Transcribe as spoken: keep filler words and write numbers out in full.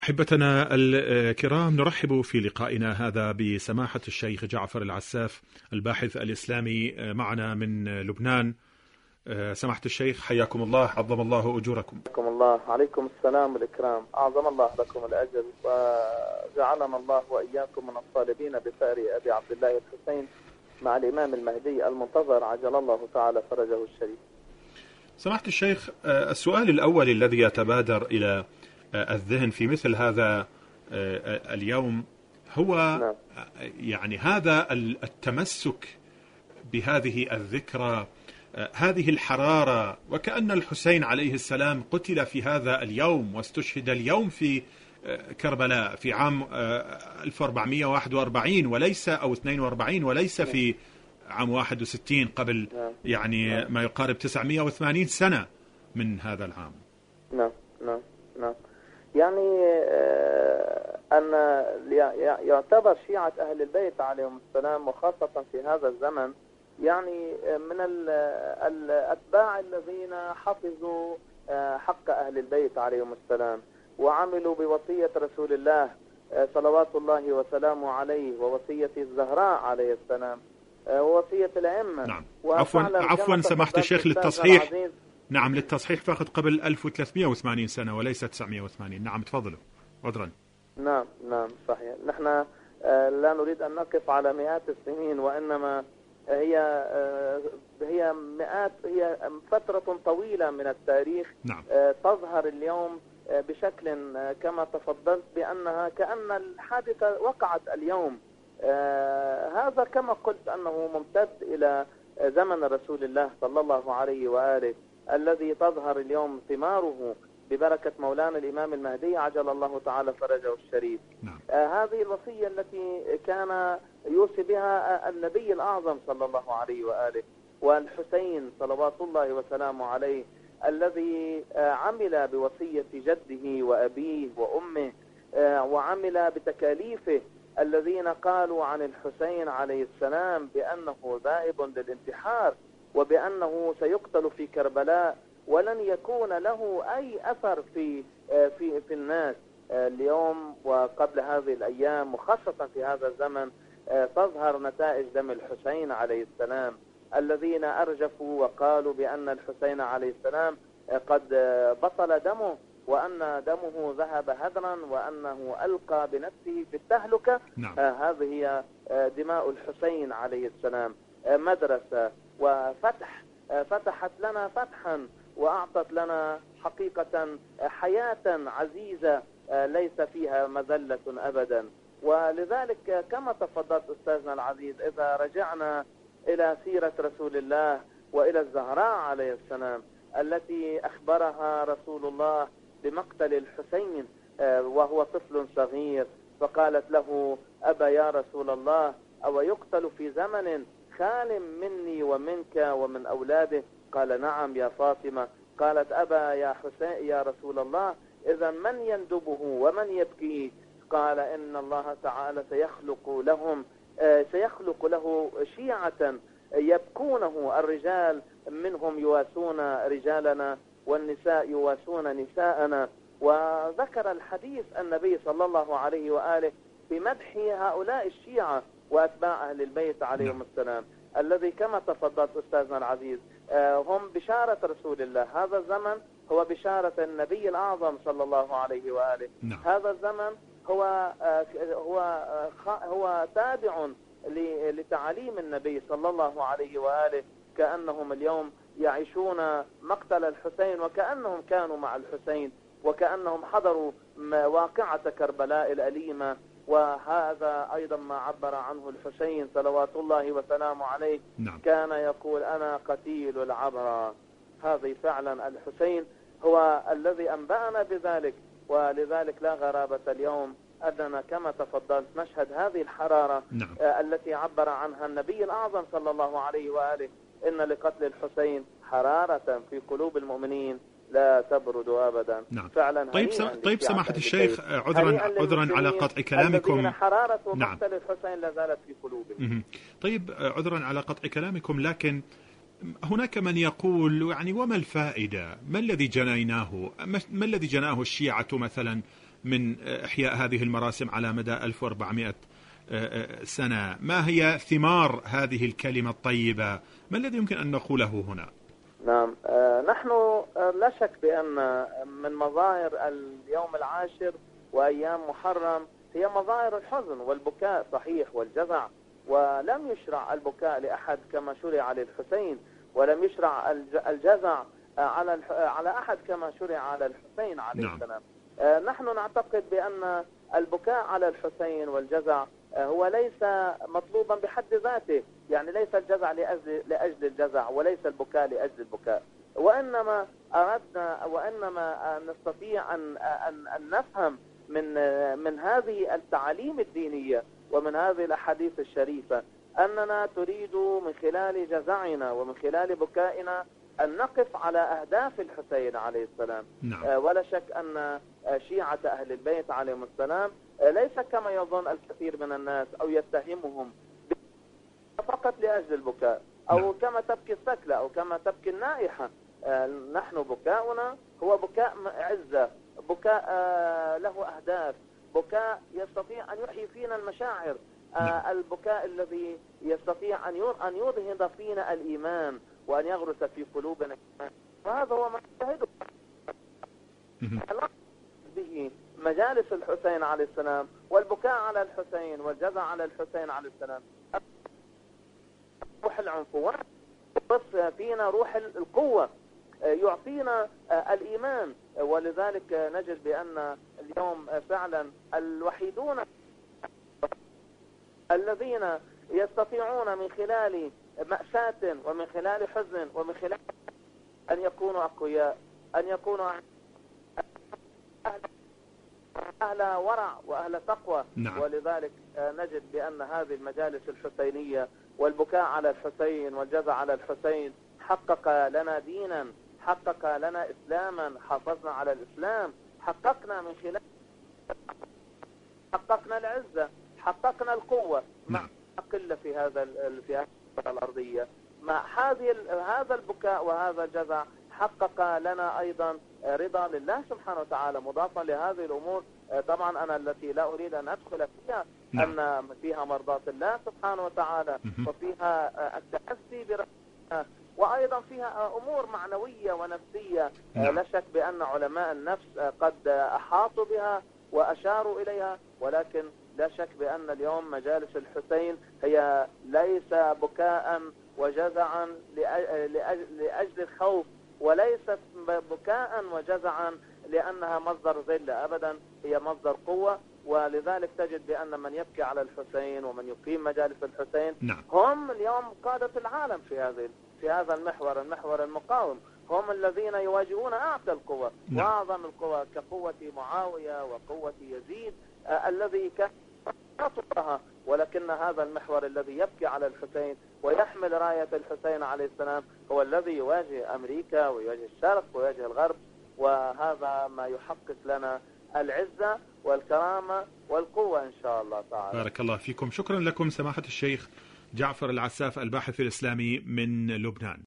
أحبتنا الكرام، نرحب في لقائنا هذا بسماحة الشيخ جعفر العساف الباحث الإسلامي معنا من لبنان. سماحة الشيخ حياكم الله، عظم الله أجوركم. حياكم الله. عليكم السلام والإكرام، أعظم الله لكم الأجر وجعلنا الله وإياكم من الطالبين بثأر أبي عبد الله الحسين مع الإمام المهدي المنتظر عجل الله تعالى فرجه الشريف. سماحة الشيخ، السؤال الأول الذي يتبادر إلى الذهن في مثل هذا اليوم هو نعم. يعني هذا التمسك بهذه الذكرى، هذه الحرارة، وكأن الحسين عليه السلام قتل في هذا اليوم واستشهد اليوم في كربلاء في عام ألف وأربعمائة وواحد وأربعين وليس أو اثنين وأربعين وليس في عام واحد وستين قبل يعني ما يقارب تسعمائة وثمانين سنة من هذا العام. نعم نعم نعم يعني أن يعتبر شيعة أهل البيت عليهم السلام وخاصة في هذا الزمن يعني من الأتباع الذين حفظوا حق أهل البيت عليهم السلام وعملوا بوصية رسول الله صلوات الله وسلامه عليه ووصية الزهراء عليه السلام ووصية الأئمة. نعم. عفوا عفوا سماحة الشيخ للتصحيح، نعم للتصحيح فقط قبل ألف وثلاثمائة وثمانين سنة وليس تسعمائة وثمانين. نعم تفضلوا عذرا. نعم نعم صحيح. نحن لا نريد أن نقف على مئات السنين، وإنما هي هي مئات هي فترة طويلة من التاريخ. نعم. تظهر اليوم بشكل كما تفضلت بأنها كأن الحادثة وقعت اليوم. هذا كما قلت أنه ممتد إلى زمن رسول الله صلى الله عليه وآله الذي تظهر اليوم ثماره ببركة مولانا الإمام المهدي عجل الله تعالى فرجه الشريف. نعم. آه هذه الوصية التي كان يوصي بها النبي الأعظم صلى الله عليه وآله والحسين صلوات الله وسلامه عليه الذي آه عمل بوصية جده وأبيه وأمه آه وعمل بتكاليفه الذين قالوا عن الحسين عليه السلام بأنه ذائب للانتحار وبأنه سيقتل في كربلاء ولن يكون له أي أثر في في في الناس. اليوم وقبل هذه الأيام وخاصة في هذا الزمن تظهر نتائج دم الحسين عليه السلام الذين أرجفوا وقالوا بأن الحسين عليه السلام قد بطل دمه وأن دمه ذهب هدرا وأنه ألقى بنفسه في التهلكة. نعم. هذه هي دماء الحسين عليه السلام. مدرسة وفتح فتحت لنا فتحا وأعطت لنا حقيقة حياة عزيزة ليس فيها مذلة أبدا. ولذلك كما تفضلت أستاذنا العزيز، إذا رجعنا إلى سيرة رسول الله وإلى الزهراء عليه السلام التي أخبرها رسول الله بمقتل الحسين وهو طفل صغير، فقالت له: أبا يا رسول الله، أو يقتل في زمن خال مني ومنك ومن أولاده؟ قال: نعم يا فاطمة. قالت: أبا يا حسين يا رسول الله، إذا من يندبه ومن يبكيه؟ قال: إن الله تعالى سيخلق لهم سيخلق له شيعة يبكونه، الرجال منهم يواسون رجالنا والنساء يواسون نساءنا. وذكر الحديث النبي صلى الله عليه وآله في مدح هؤلاء الشيعة وأتباع أهل البيت عليهم السلام الذي كما تفضلت أستاذنا العزيز هم بشارة رسول الله. هذا الزمن هو بشارة النبي الأعظم صلى الله عليه وآله. نعم. هذا الزمن هو هو هو تابع لتعاليم النبي صلى الله عليه وآله، كأنهم اليوم يعيشون مقتل الحسين وكأنهم كانوا مع الحسين وكأنهم حضروا واقعة كربلاء الأليمة. وهذا أيضا ما عبر عنه الحسين صلوات الله وسلامه عليه. نعم. كان يقول: أنا قتيل العبرة. هذه فعلا الحسين هو الذي أنبأنا بذلك. ولذلك لا غرابة اليوم أننا كما تفضلت نشهد هذه الحرارة. نعم. التي عبر عنها النبي الأعظم صلى الله عليه وآله: إن لقتل الحسين حرارة في قلوب المؤمنين لا تبرد أبدا. نعم. فعلا. طيب سم... طيب سماحة الشيخ، عذرا عذرا على قطع كلامكم. حرارة نعم. مقتل الحسين لا زالت في قلوبهم. طيب عذرا على قطع كلامكم، لكن هناك من يقول يعني وما الفائدة؟ ما الذي جنيناه؟ ما الذي جناه الشيعة مثلا من إحياء هذه المراسم على مدى ألف وأربعمائة سنة. ما هي ثمار هذه الكلمة الطيبة؟ ما الذي يمكن أن نقوله هنا؟ نعم، آه نحن آه لا شك بأن من مظاهر اليوم العاشر وأيام محرم هي مظاهر الحزن والبكاء صحيح والجزع، ولم يشرع البكاء لأحد كما شرع للحسين، ولم يشرع الجزع على على أحد كما شرع على الحسين عليه نعم. السلام. آه نحن نعتقد بأن البكاء على الحسين والجزع هو ليس مطلوبا بحد ذاته، يعني ليس الجزع لأجل, لأجل الجزع، وليس البكاء لأجل البكاء، وإنما أردنا وإنما نستطيع أن, أن, أن نفهم من, من هذه التعاليم الدينية ومن هذه الأحاديث الشريفة أننا تريد من خلال جزعنا ومن خلال بكائنا أن نقف على أهداف الحسين عليه السلام. نعم. آه ولا شك أن شيعة أهل البيت عليهم السلام آه ليس كما يظن الكثير من الناس أو يتهمهم فقط لأجل البكاء، أو نعم. كما تبكي الثكلى أو كما تبكي النائحة. آه نحن بكاؤنا هو بكاء عزة، بكاء آه له أهداف، بكاء يستطيع أن يحيي فينا المشاعر، آه البكاء الذي يستطيع أن ينهض فينا الإيمان وأن يغرس في قلوبنا، وهذا هو ما نشاهده به مجالس الحسين عليه السلام، والبكاء على الحسين والجزع على الحسين عليه السلام. روح العنف بس فينا روح القوة، يعطينا الإيمان، ولذلك نجد بأن اليوم فعلا الوحيدون الذين يستطيعون من خلال مأساة ومن خلال حزن ومن خلال أن يكونوا أقوياء، أن يكونوا أهل, أهل ورع وأهل تقوى. نعم. ولذلك نجد بأن هذه المجالس الحسينية والبكاء على الحسين والجزع على الحسين حقق لنا دينا، حقق لنا إسلاما، حافظنا على الإسلام، حققنا من خلال حققنا العزة، حققنا القوة مع قلة في هذا في هذه الأرضية. مع هذه هذا البكاء وهذا الجزع حقق لنا أيضا رضا لله سبحانه وتعالى. مضافا لهذه الأمور طبعا أنا التي لا أريد أن أدخل فيها، نعم. أن فيها مرضاة الله سبحانه وتعالى، وفيها التأسي برحمته، وأيضا فيها أمور معنوية ونفسية. نعم. لا شك بأن علماء النفس قد أحاطوا بها وأشاروا إليها، ولكن لا شك بأن اليوم مجالس الحسين هي ليس بكاء وجزعا لأجل الخوف، وليست بكاء وجزعا لأنها مصدر ذل أبدا، هي مصدر قوة. ولذلك تجد بأن من يبكي على الحسين ومن يقيم مجالس الحسين نعم. هم اليوم قادة العالم في هذه في هذا المحور المحور المقاوم، هم الذين يواجهون أعتى القوى. نعم. وأعظم القوى كقوة معاوية وقوة يزيد آه الذي كان يطلبها، ولكن هذا المحور الذي يبكي على الحسين ويحمل راية الحسين عليه السلام هو الذي يواجه أمريكا ويواجه الشرق ويواجه الغرب، وهذا ما يحقق لنا العزة والكرامة والقوة إن شاء الله تعالى. بارك الله فيكم. شكرا لكم سماحة الشيخ جعفر العساف الباحث الإسلامي من لبنان.